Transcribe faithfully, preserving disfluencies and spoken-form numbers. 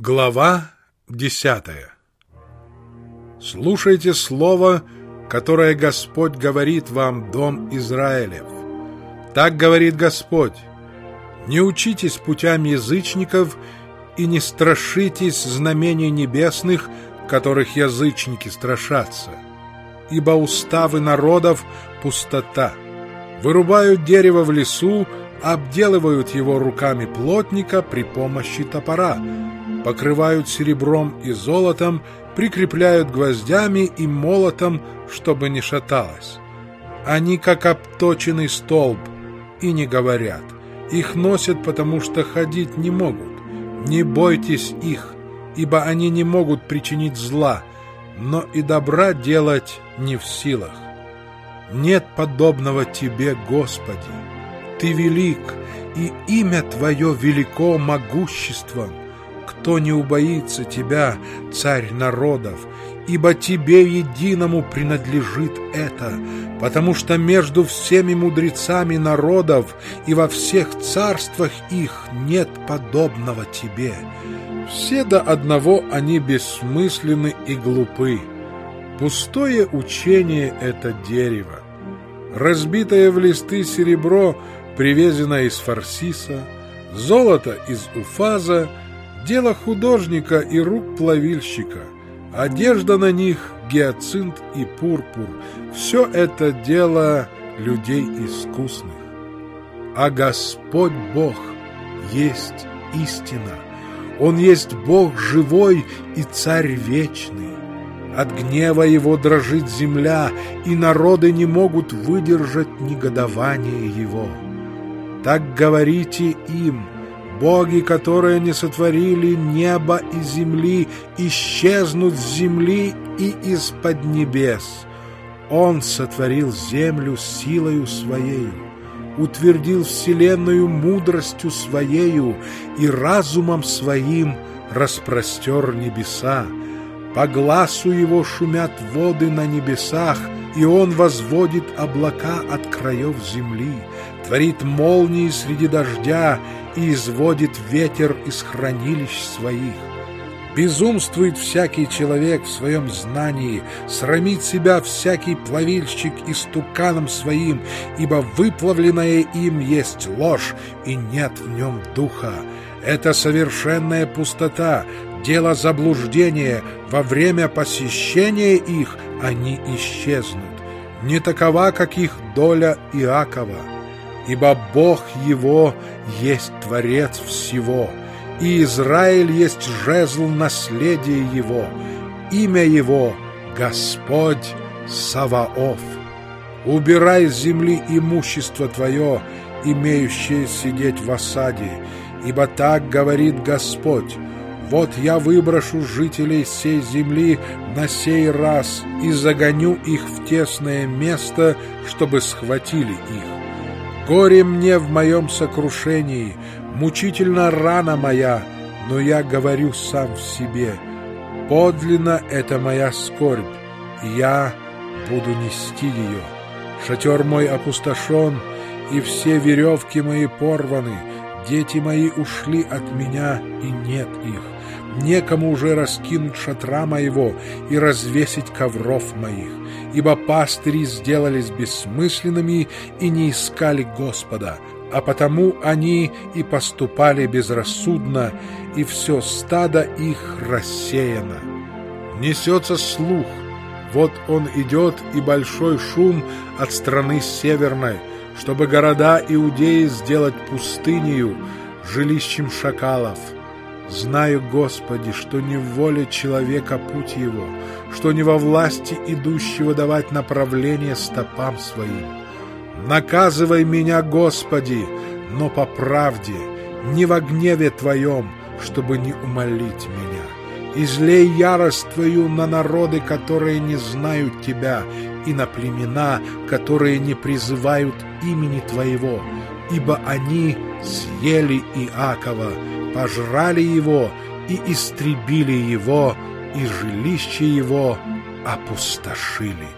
Глава десятая. Слушайте слово, которое Господь говорит вам, дом Израилев. Так говорит Господь: не учитесь путям язычников и не страшитесь знамений небесных, которых язычники страшатся. Ибо уставы народов — пустота. Вырубают дерево в лесу, обделывают его руками плотника при помощи топора, покрывают серебром и золотом, прикрепляют гвоздями и молотом, чтобы не шаталось. Они как обточенный столб, и не говорят. Их носят, потому что ходить не могут. Не бойтесь их, ибо они не могут причинить зла, но и добра делать не в силах. Нет подобного Тебе, Господи. Ты велик, и имя Твое велико могуществом. Кто не убоится Тебя, Царь народов, ибо Тебе единому принадлежит это, потому что между всеми мудрецами народов и во всех царствах их нет подобного Тебе. Все до одного они бессмысленны и глупы. Пустое учение — это дерево. Разбитое в листы серебро привезено из Фарсиса, золото из Уфаза, дело художника и рук плавильщика, одежда на них — гиацинт и пурпур. Все это дело людей искусных. А Господь Бог есть истина. Он есть Бог живой и Царь вечный. От гнева Его дрожит земля, и народы не могут выдержать негодование Его. Так говорите им: боги, которые не сотворили неба и земли, исчезнут с земли и из-под небес. Он сотворил землю силою Своею, утвердил вселенную мудростью Своею и разумом Своим распростер небеса. По гласу Его шумят воды на небесах, и Он возводит облака от краев земли, творит молнии среди дождя и изводит ветер из хранилищ Своих. Безумствует всякий человек в своем знании, срамит себя всякий плавильщик истуканом своим, ибо выплавленное им есть ложь, и нет в нем духа. Это совершенная пустота, дело заблуждения. Во время посещения их они исчезнут. Не такова, как их доля Иакова. Ибо Бог его есть Творец всего, и Израиль есть жезл наследия его. Имя его — Господь Саваоф. Убирай с земли имущество твое, имеющее сидеть в осаде, ибо так говорит Господь: вот я выброшу жителей сей земли на сей раз и загоню их в тесное место, чтобы схватили их. Горе мне в моем сокрушении, мучительна рана моя, но я говорю сам в себе: подлинно это моя скорбь, и я буду нести ее. Шатер мой опустошен, и все веревки мои порваны, дети мои ушли от меня, и нет их. Некому уже раскинуть шатра моего и развесить ковров моих, ибо пастыри сделались бессмысленными и не искали Господа, а потому они и поступали безрассудно, и все стадо их рассеяно. Несется слух: вот он идет, и большой шум от страны северной, чтобы города Иудеи сделать пустынею, жилищем шакалов. Знаю, Господи, что не в воле человека путь его, что не во власти идущего давать направление стопам своим. Наказывай меня, Господи, но по правде, не во гневе Твоем, чтобы не умолить меня. Излей ярость Твою на народы, которые не знают Тебя, и на племена, которые не призывают имени Твоего, ибо они съели Иакова, пожрали его и истребили его, и жилище его опустошили.